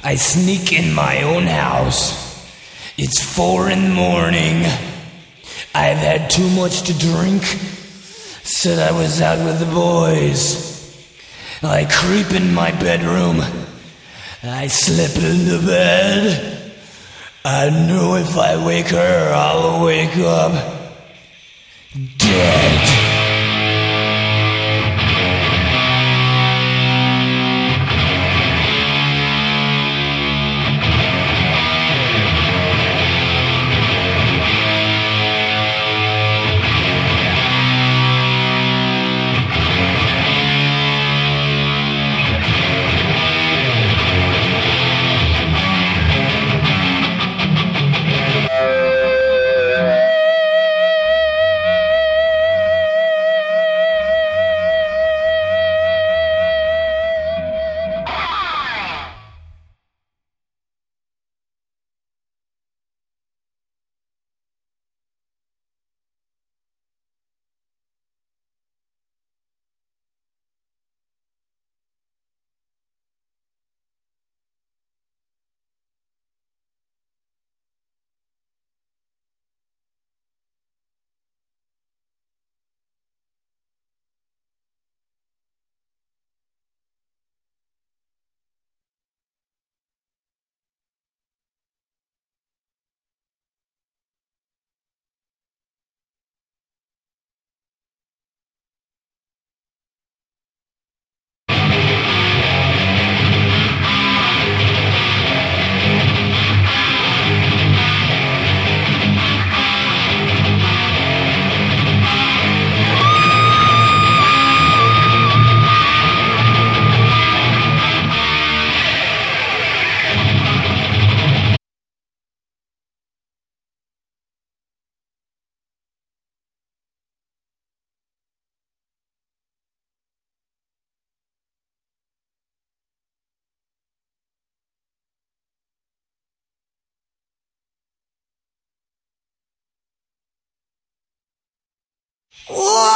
I sneak in my own house. It's 4 in the morning. I've had too much to drink. Said I was out with the boys. I creep in my bedroom. I slip into bed. I know if I wake her, I'll wake up dead. Whoa!